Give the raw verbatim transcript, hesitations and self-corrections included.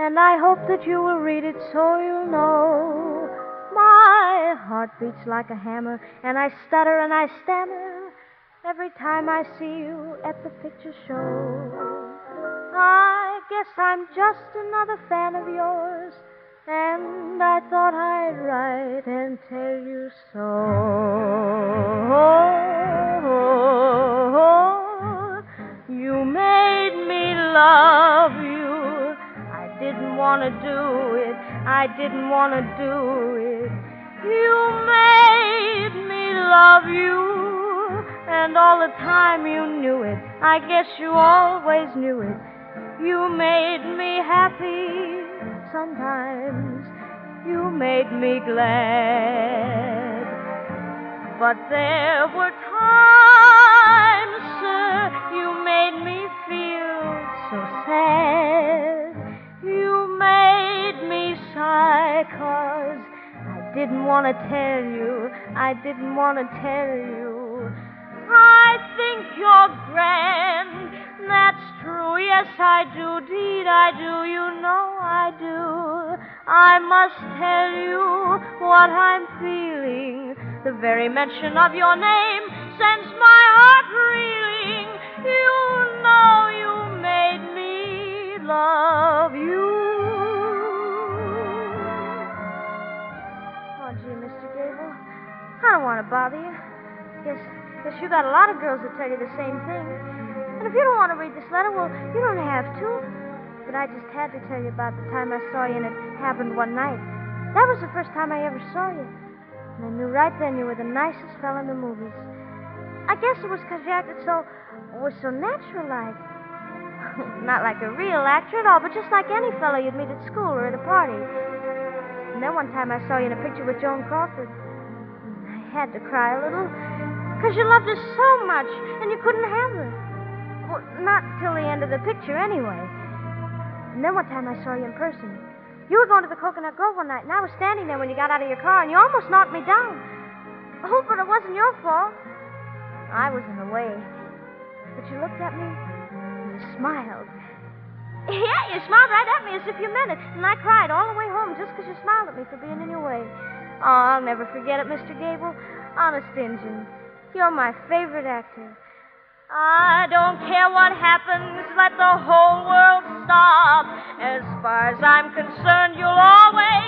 and I hope that you will read it so you'll know. My heart beats like a hammer, and I stutter and I stammer every time I see you at the picture show. I guess I'm just another fan of yours, and I thought I'd write and tell you so. You made me love you. I didn't want to do it. I didn't want to do it. You made me love you, and all the time you knew it. I guess you always knew it. You made me happy sometimes. You made me glad. But there were times, sir, you made me feel so sad. You made me sigh 'cause I didn't want to tell you. I didn't want to tell you. I think you're grand. That's true, yes, I do, deed, I do, you know I do. I must tell you what I'm feeling. The very mention of your name sends my heart reeling. You know you made me love you. Oh, gee, Mister Gable, I don't want to bother you. Guess, guess you got a lot of girls that tell you the same thing. And if you don't want to read this letter, well, you don't have to. But I just had to tell you about the time I saw you, and it happened one night. That was the first time I ever saw you. And I knew right then you were the nicest fellow in the movies. I guess it was because you acted so, was so natural-like. Not like a real actor at all, but just like any fellow you'd meet at school or at a party. And then one time I saw you in a picture with Joan Crawford. I had to cry a little, because you loved her so much, and you couldn't have her. Well, not till the end of the picture, anyway. And then one time I saw you in person. You were going to the Coconut Grove one night, and I was standing there when you got out of your car, and you almost knocked me down. Oh, but it wasn't your fault. I was in the way. But you looked at me, and you smiled. Yeah, you smiled right at me as if you meant it. And I cried all the way home just because you smiled at me for being in your way. Oh, I'll never forget it, Mister Gable. Honest Injun, you're my favorite actor. I don't care what happens, let the whole world stop. As far as I'm concerned, you'll always